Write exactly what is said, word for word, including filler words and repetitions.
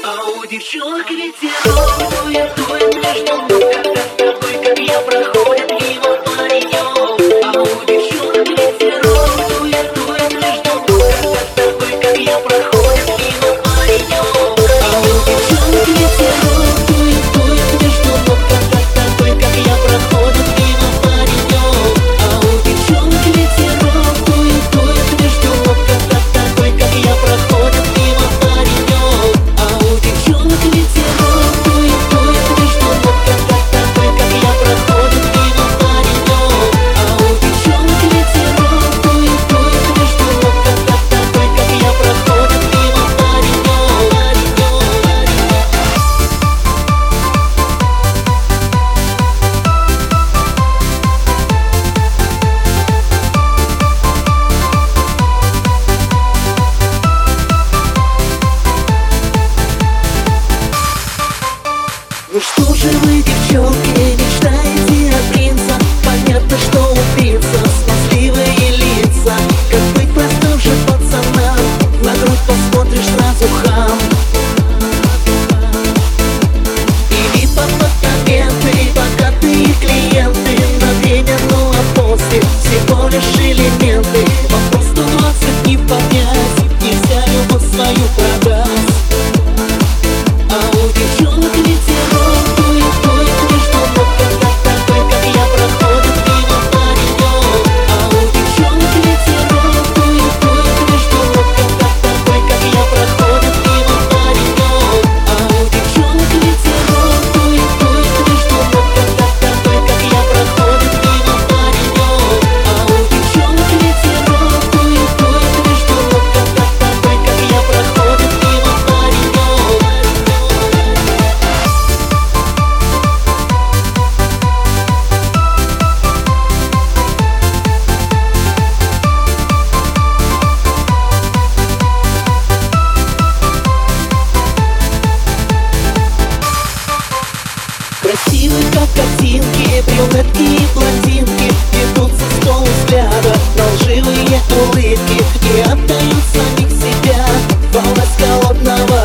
А у девчонок ветерок дует, дует между ног, когда такой, как я, проходит мимо паренек. А у девчонок ветерок дует, дует между ног, когда такой, как я, проходит мимо паренек. А у девчонок ветерок дует, дует между ног, когда такой, как я, проходит мимо паренек. А у девчонок ветерок дует, дует между ног, когда такой, как я, проходит мимо паренек. А у девчонок ветерок дует, дует между ног, когда такой, как я, проходит мимо паренек. А у девчонок ветерок дует, дует между ног, когда такой, как я, проходит мимо паренек. Ну что же вы, девчонки, мечтаете о принца? Понятно, что убийца, смазливые лица. Как быть простым же пацанам? На грудь посмотришь, сразу хам. И вип апартаменты, богатые клиенты. На время, ну а после всего лишь элементы. Вопрос сто двадцать не понять, нельзя любовь свою продать. А у девчонок ветерок дует, дует между ног, когда такой, как я, проходит мимо паренек. А у девчонок ветерок дует, дует между ног, когда такой, как я, проходит мимо паренек. А у девчонок ветерок дует, дует между ног, когда такой, как я, проходит мимо паренек. А у девчонок ветерок дует, дует между ног, когда такой, как я, проходит мимо паренек. Красивые, как картинки, брюнетки и блондинки ведутся с полувзгляда на лживые улыбки и отдают самих себя. Волна с холодного